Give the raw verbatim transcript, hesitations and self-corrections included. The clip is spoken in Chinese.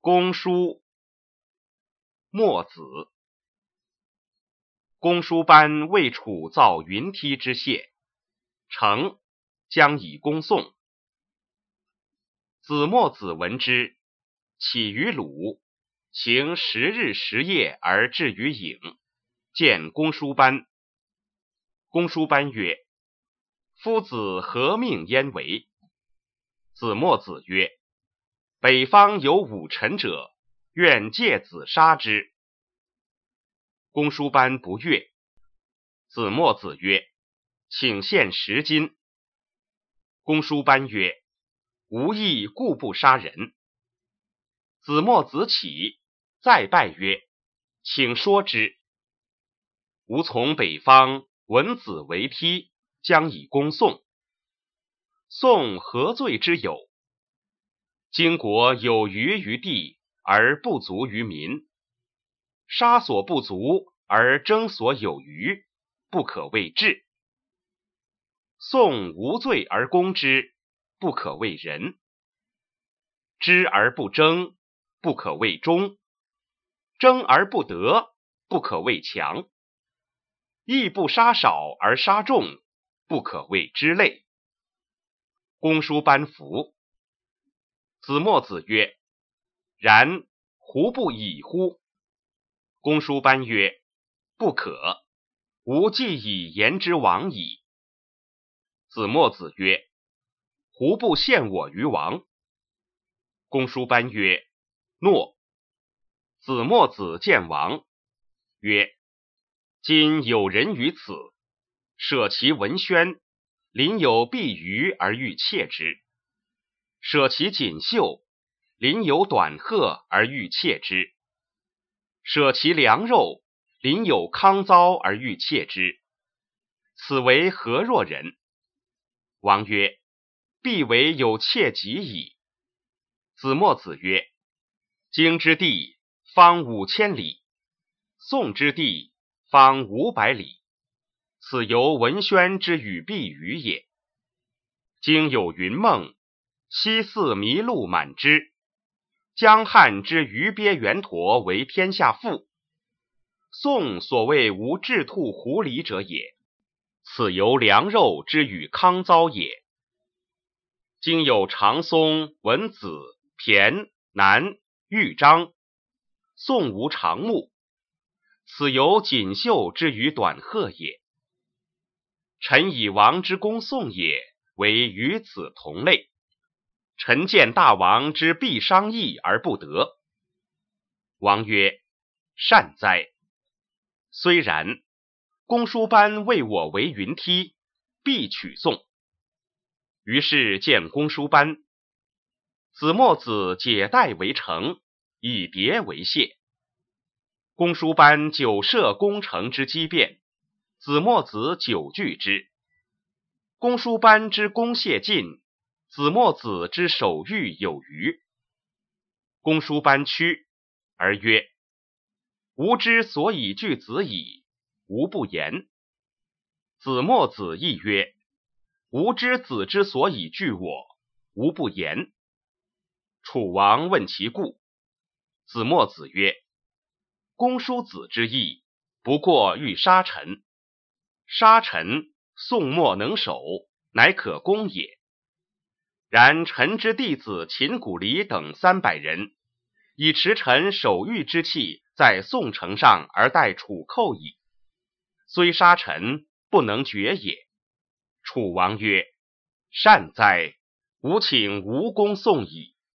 公叔，墨子。公叔班为楚造云梯之谢，成，将以攻宋。子墨子闻之，起于鲁，行十日十夜而至于郢，见公叔班。公叔班曰：夫子何命焉为？子墨子曰：北方有武臣者，愿借子杀之。公叔班不悦。子墨子曰：请献十金。公叔班曰：无义故不杀人。子墨子起，再拜曰：请说之。吾从北方闻子为梯，将以攻宋。宋何罪之有？经国有余于地，而不足于民。杀所不足，而争所有余，不可谓智。宋无罪而攻之，不可谓仁。知而不争，不可谓忠。争而不得，不可谓强。义不杀少而杀众，不可谓知类。公叔班服。子墨子曰：然，胡不以乎？公叔班曰：不可，吾既以言之王矣。子墨子曰：胡不献我于王？公叔班曰：诺。子墨子见王，曰：今有人于此，舍其文宣，临有碧鱼而欲窃之；舍其锦绣，临有短褐而欲窃之；舍其良肉，临有康糟而欲窃之。此为何若人？王曰：必为有窃己矣。子墨子曰：荆之地方五千里，宋之地方五百里，此由文宣之与碧鱼也。经有云梦，西四麋鹿满之，江汉之鱼鳖猿驼为天下父。宋所谓无雉兔狐狸者也，此由良肉之与康糟也。经有长松、文子、骈、南、豫章，宋无长木，此由锦绣之与短褐也。臣以王之攻宋也，为与此同类。臣见大王之必伤义而不得。王曰：善哉！虽然，公叔班为我为云梯，必取宋。于是见公叔班。子墨子解带为城，以牒为谢。公叔班久设攻城之机变，子墨子久拒之。公叔班之攻谢尽，子墨子之守御有余。公叔班屈，而曰：吾之所以惧子矣，吾不言。子墨子亦曰：吾知子之所以惧我，吾不言。楚王问其故，子墨子曰：公叔子之意，不过欲杀臣。杀臣，宋莫能守，乃可攻也。然臣之弟子秦古离等三百人，以持臣守御之气，在宋城上而待楚寇矣。虽杀臣，不能决也。楚王曰：善哉！吾请无攻宋矣。